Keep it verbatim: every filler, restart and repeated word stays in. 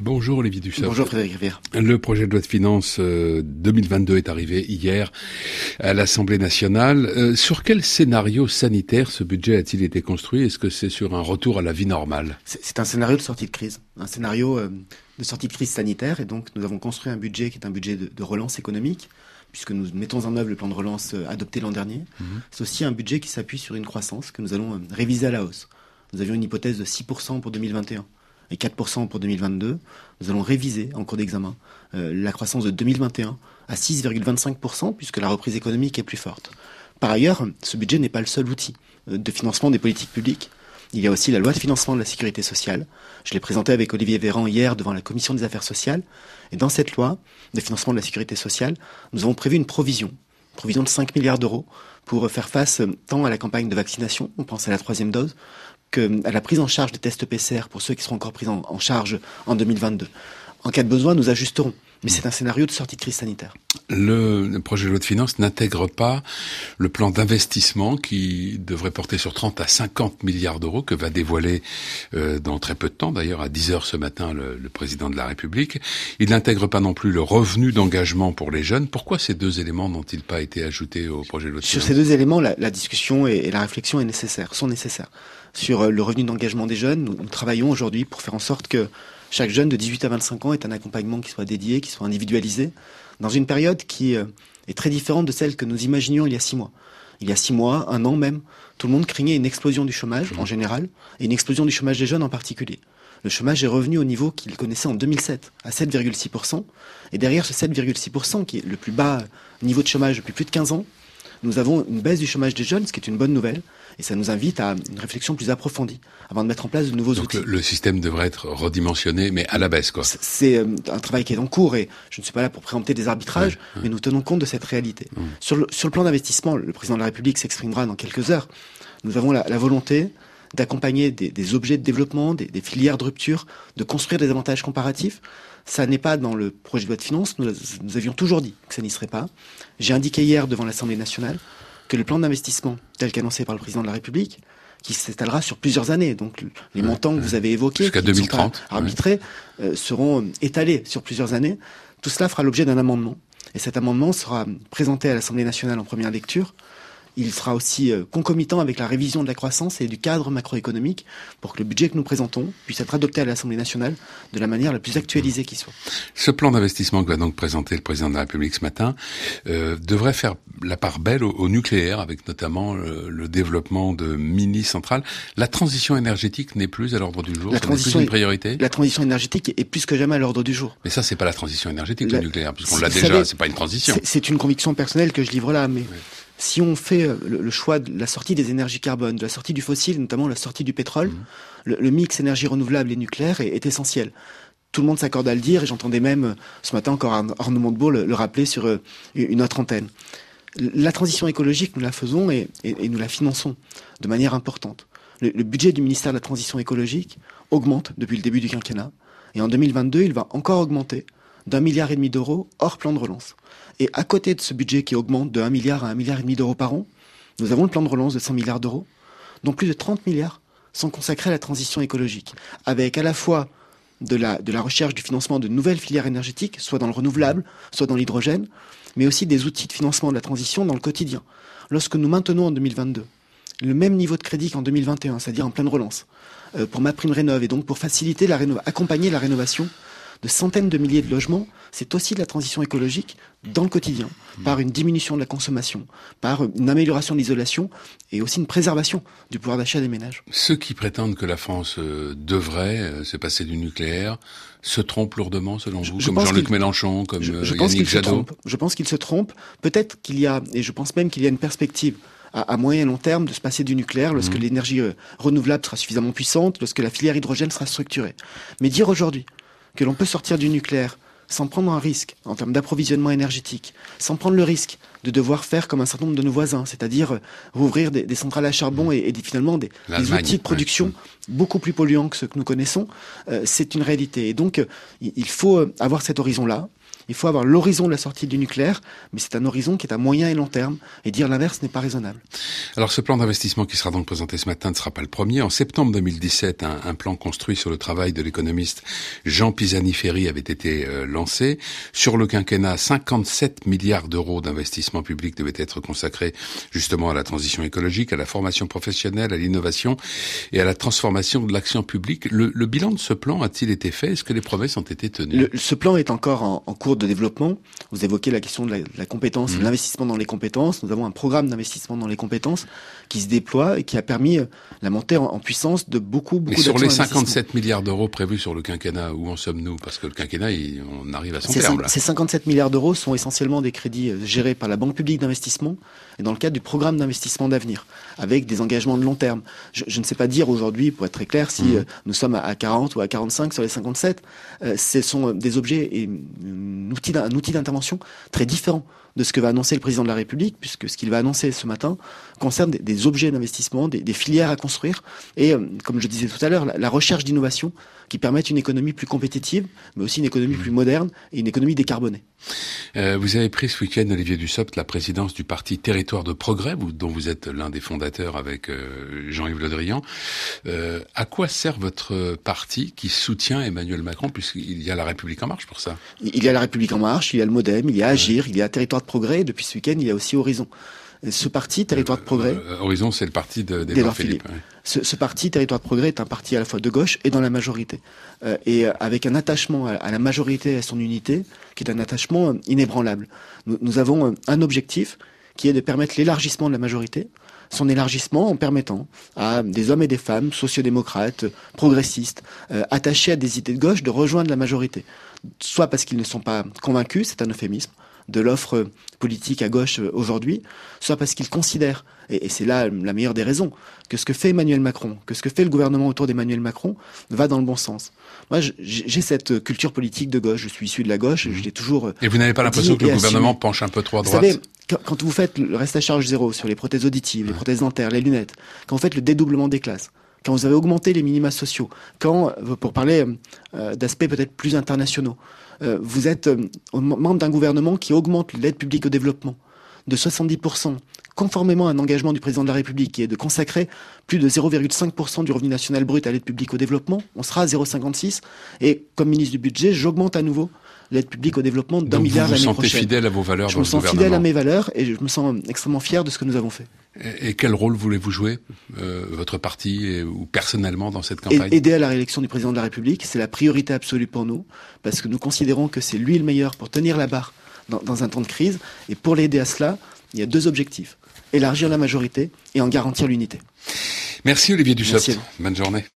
Bonjour Olivier Dussopt. Bonjour Frédéric Rivière. Le projet de loi de finances euh, deux mille vingt-deux est arrivé hier à l'Assemblée nationale. Euh, sur quel scénario sanitaire ce budget a-t-il été construit? Est-ce que c'est sur un retour à la vie normale? C'est, c'est un scénario de sortie de crise, un scénario euh, de sortie de crise sanitaire. Et donc nous avons construit un budget qui est un budget de, de relance économique, puisque nous mettons en œuvre le plan de relance euh, adopté l'an dernier. Mmh. C'est aussi un budget qui s'appuie sur une croissance que nous allons euh, réviser à la hausse. Nous avions une hypothèse de six pour cent pour deux mille vingt et un. Et quatre pour cent pour deux mille vingt-deux, nous allons réviser en cours d'examen euh, la croissance de deux mille vingt et un à six virgule vingt-cinq pour cent puisque la reprise économique est plus forte. Par ailleurs, ce budget n'est pas le seul outil euh, de financement des politiques publiques. Il y a aussi la loi de financement de la sécurité sociale. Je l'ai présentée avec Olivier Véran hier devant la Commission des affaires sociales. Et dans cette loi de financement de la sécurité sociale, nous avons prévu une provision, une provision de cinq milliards d'euros pour faire face euh, tant à la campagne de vaccination, on pense à la troisième dose, qu'à la prise en charge des tests P C R pour ceux qui seront encore pris en, en charge en deux mille vingt-deux. En cas de besoin, nous ajusterons. Mais c'est un scénario de sortie de crise sanitaire. Le projet de loi de finances n'intègre pas le plan d'investissement qui devrait porter sur trente à cinquante milliards d'euros que va dévoiler euh, dans très peu de temps, d'ailleurs à dix heures ce matin le, le président de la République. Il n'intègre pas non plus le revenu d'engagement pour les jeunes. Pourquoi ces deux éléments n'ont-ils pas été ajoutés au projet de loi de finances? Sur ces deux éléments, la, la discussion et, et la réflexion est nécessaire, sont nécessaires. Sur euh, le revenu d'engagement des jeunes, nous, nous travaillons aujourd'hui pour faire en sorte que chaque jeune de dix-huit à vingt-cinq ans ait un accompagnement qui soit dédié, qui soit individualisé, dans une période qui euh, est très différente de celle que nous imaginions il y a six mois. Il y a six mois, un an même, tout le monde craignait une explosion du chômage en général, et une explosion du chômage des jeunes en particulier. Le chômage est revenu au niveau qu'il connaissait en deux mille sept, à sept virgule six pour cent, et derrière ce sept virgule six pour cent, qui est le plus bas niveau de chômage depuis plus de quinze ans, nous avons une baisse du chômage des jeunes, ce qui est une bonne nouvelle, et ça nous invite à une réflexion plus approfondie avant de mettre en place de nouveaux Donc outils. Le, le système devrait être redimensionné, mais à la baisse, quoi. C'est, c'est un travail qui est en cours, et je ne suis pas là pour préempter des arbitrages, ouais, ouais. mais nous tenons compte de cette réalité. Mmh. Sur, le, sur le plan d'investissement, le président de la République s'exprimera dans quelques heures. Nous avons la, la volonté d'accompagner des, des objets de développement, des, des filières de rupture, de construire des avantages comparatifs. Ça n'est pas dans le projet de loi de finances. Nous, nous avions toujours dit que ça n'y serait pas. J'ai indiqué hier devant l'Assemblée nationale que le plan d'investissement tel qu'annoncé par le président de la République, qui s'étalera sur plusieurs années, donc les ouais, montants ouais. que vous avez évoqués, jusqu'à deux mille trente, arbitrés, ouais. euh, seront étalés sur plusieurs années. Tout cela fera l'objet d'un amendement. Et cet amendement sera présenté à l'Assemblée nationale en première lecture. Il sera aussi euh, concomitant avec la révision de la croissance et du cadre macroéconomique pour que le budget que nous présentons puisse être adopté à l'Assemblée nationale de la manière la plus actualisée qui soit. Ce plan d'investissement que va donc présenter le président de la République ce matin euh, devrait faire la part belle au, au nucléaire, avec notamment le, le développement de mini-centrales. La transition énergétique n'est plus à l'ordre du jour, la ça n'est plus une priorité. La transition énergétique est plus que jamais à l'ordre du jour. Mais ça, c'est pas la transition énergétique, la, le nucléaire, puisqu'on l'a savez, déjà, c'est pas une transition. C'est, c'est une conviction personnelle que je livre là, mais... Oui. Si on fait le, le choix de la sortie des énergies carbone, de la sortie du fossile, notamment la sortie du pétrole, mmh. le, le mix énergie renouvelable et nucléaire est, est essentiel. Tout le monde s'accorde à le dire, et j'entendais même ce matin encore Arnaud Montebourg le, le rappeler sur euh, une autre antenne. La transition écologique, nous la faisons et, et, et nous la finançons de manière importante. Le, le budget du ministère de la Transition écologique augmente depuis le début du quinquennat, et en deux mille vingt-deux, il va encore augmenter d'un milliard et demi d'euros hors plan de relance. Et à côté de ce budget qui augmente de un milliard à un milliard et demi d'euros par an, nous avons le plan de relance de cent milliards d'euros, dont plus de trente milliards sont consacrés à la transition écologique, avec à la fois de la, de la recherche du financement de nouvelles filières énergétiques, soit dans le renouvelable, soit dans l'hydrogène, mais aussi des outils de financement de la transition dans le quotidien. Lorsque nous maintenons en deux mille vingt-deux le même niveau de crédit qu'en deux mille vingt et un, c'est-à-dire en pleine relance, euh, pour MaPrimeRénov', et donc pour faciliter la rénov- accompagner la rénovation de centaines de milliers de logements, c'est aussi de la transition écologique dans le quotidien, par une diminution de la consommation, par une amélioration de l'isolation et aussi une préservation du pouvoir d'achat des ménages. Ceux qui prétendent que la France euh, devrait euh, se passer du nucléaire se trompent lourdement, selon vous, je, comme Jean-Luc Mélenchon, comme je, je euh, pense Yannick qu'il Jadot. Se trompe. Je pense qu'il se trompe. Peut-être qu'il y a, et je pense même qu'il y a une perspective à, à moyen et long terme de se passer du nucléaire lorsque mmh. l'énergie euh, renouvelable sera suffisamment puissante, lorsque la filière hydrogène sera structurée. Mais dire aujourd'hui que l'on peut sortir du nucléaire sans prendre un risque en termes d'approvisionnement énergétique, sans prendre le risque de devoir faire comme un certain nombre de nos voisins, c'est-à-dire euh, rouvrir des, des centrales à charbon et, et des, finalement des, des outils de production ouais. beaucoup plus polluants que ceux que nous connaissons, euh, c'est une réalité. Et donc, euh, il faut avoir cet horizon-là. Il faut avoir l'horizon de la sortie du nucléaire, mais c'est un horizon qui est à moyen et long terme. Et dire l'inverse n'est pas raisonnable. Alors ce plan d'investissement qui sera donc présenté ce matin ne sera pas le premier. En septembre deux mille dix-sept, un, un plan construit sur le travail de l'économiste Jean Pisani-Ferry avait été euh, lancé. Sur le quinquennat, cinquante-sept milliards d'euros d'investissement public devaient être consacrés justement à la transition écologique, à la formation professionnelle, à l'innovation et à la transformation de l'action publique. Le, le bilan de ce plan a-t-il été fait? Est-ce que les promesses ont été tenues? Le, ce plan est encore en, en cours de développement. Vous évoquez la question de la, de la compétence, mmh. de l'investissement dans les compétences. Nous avons un programme d'investissement dans les compétences qui se déploie et qui a permis la montée en, en puissance de beaucoup, beaucoup d'actions. Mais sur les cinquante-sept milliards d'euros prévus sur le quinquennat, où en sommes-nous? Parce que le quinquennat, il, on arrive à son ces terme. Là. Ces cinquante-sept milliards d'euros sont essentiellement des crédits gérés par la Banque publique d'investissement et dans le cadre du programme d'investissement d'avenir, avec des engagements de long terme. Je, je ne sais pas dire aujourd'hui, pour être très clair, si mmh. euh, nous sommes à, à quarante ou à quarante-cinq sur les cinquante-sept. Euh, ce sont des objets et un outil, un outil d'intervention très différent de ce que va annoncer le président de la République, puisque ce qu'il va annoncer ce matin concerne des, des objets d'investissement, des, des filières à construire, et euh, comme je disais tout à l'heure, la, la recherche d'innovation qui permettent une économie plus compétitive, mais aussi une économie plus moderne et une économie décarbonée. Euh, vous avez pris ce week-end, Olivier Dussopt, la présidence du parti Territoire de Progrès, vous, dont vous êtes l'un des fondateurs avec euh, Jean-Yves Le Drian. Euh, à quoi sert votre parti qui soutient Emmanuel Macron, puisqu'il y a La République En Marche pour ça? Il y a La République En Marche, il y a le MoDem, il y a Agir, ouais. il y a Territoire de Progrès, et depuis ce week-end, il y a aussi Horizon. Ce parti, Territoire de Progrès... Euh, Horizon, c'est le parti de, d'Édouard Philippe. Philippe. Ouais. Ce, ce parti, Territoire de Progrès, est un parti à la fois de gauche et dans la majorité. Euh, et avec un attachement à, à la majorité et à son unité, qui est un attachement inébranlable. Nous, nous avons un objectif, qui est de permettre l'élargissement de la majorité, son élargissement en permettant à des hommes et des femmes, sociodémocrates, progressistes, euh, attachés à des idées de gauche, de rejoindre la majorité. Soit parce qu'ils ne sont pas convaincus, c'est un euphémisme, de l'offre politique à gauche aujourd'hui, soit parce qu'ils considèrent, et, et c'est là la meilleure des raisons, que ce que fait Emmanuel Macron, que ce que fait le gouvernement autour d'Emmanuel Macron va dans le bon sens. Moi, j'ai cette culture politique de gauche, je suis issu de la gauche, je l'ai toujours... Et vous n'avez pas l'impression que le gouvernement penche un peu trop à droite? Vous savez, quand, quand vous faites le reste à charge zéro sur les prothèses auditives, les prothèses dentaires, les lunettes, quand vous faites le dédoublement des classes, quand vous avez augmenté les minima sociaux, quand, pour parler euh, d'aspects peut-être plus internationaux, euh, vous êtes euh, membre d'un gouvernement qui augmente l'aide publique au développement de soixante-dix pour cent, conformément à un engagement du président de la République qui est de consacrer plus de zéro virgule cinq pour cent du revenu national brut à l'aide publique au développement, on sera à zéro virgule cinquante-six, et comme ministre du budget, j'augmente à nouveau l'aide publique au développement d'un milliard l'année prochaine. Vous vous sentez fidèle à vos valeurs dans le gouvernement? Je me sens fidèle à mes valeurs et je me sens extrêmement fier de ce que nous avons fait. Et, et quel rôle voulez-vous jouer, euh, votre parti et, ou personnellement dans cette campagne? Aider à la réélection du président de la République, c'est la priorité absolue pour nous, parce que nous considérons que c'est lui le meilleur pour tenir la barre dans, dans un temps de crise. Et pour l'aider à cela, il y a deux objectifs. Élargir la majorité et en garantir l'unité. Merci Olivier Dussopt. Bonne journée.